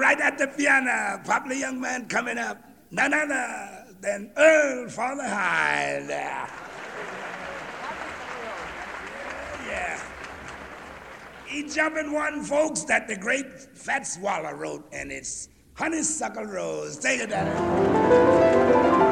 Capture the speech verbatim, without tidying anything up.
right at the piano, popular young man coming up, none other than Earl Father Hyde. Yeah. yeah. He jumping one, folks, that the great Fat Swallow wrote, and it's Honeysuckle Rose. Take it, Daddy.